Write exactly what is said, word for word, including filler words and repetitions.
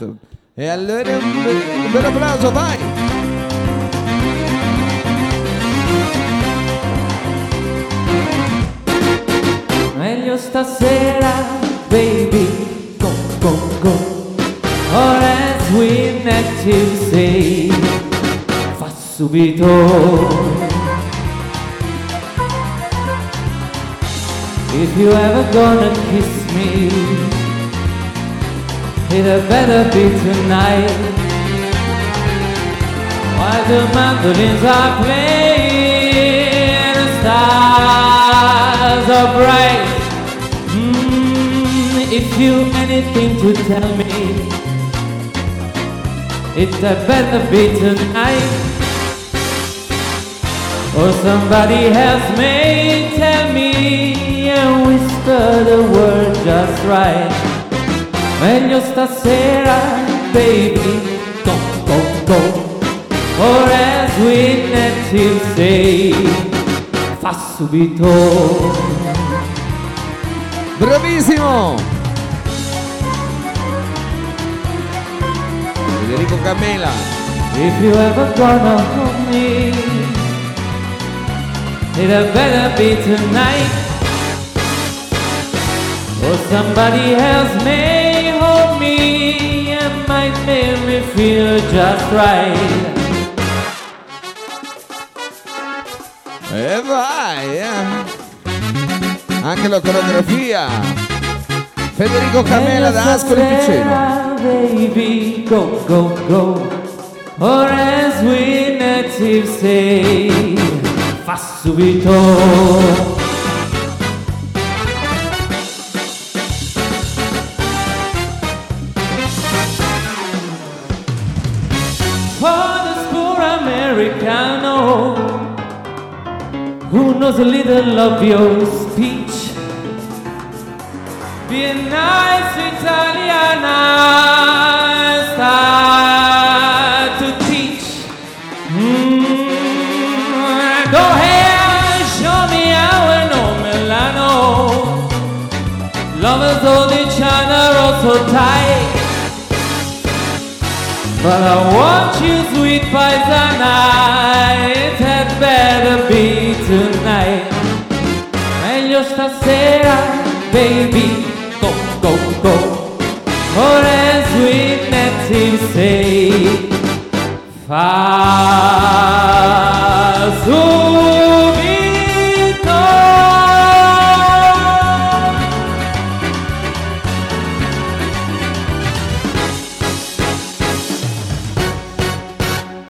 Certo. E allora un bel, un bel applauso, vai! Meglio stasera, baby, go, go, go. Or as we native say, fa subito. If you ever gonna kiss me, it had better be tonight. While the mandolins are playing, the stars are bright. Mm, if you anything to tell me, it had better be tonight. Or somebody else may tell me and whisper the word just right. Meglio stasera, baby, go, go, go. Or as we native say, fa subito. Bravissimo! Federico Camela. If you ever gonna hold me, it had better be tonight. Or somebody else may hold me and might make me feel just right. E vai, eh! Anche la coreografia! Federico Camela da Ascoli Piceno. Baby, go, go, go. Or as we native say, fa subito. Americano, who knows a little of your speech, be a nice Italiana, start to teach. Mm, go ahead, show me how I know Milano. Lovers hold each other also tight. But I want you, sweet paisana, it had better be tonight. Meglio stasera, baby, go, go, go. Or as we native say, fa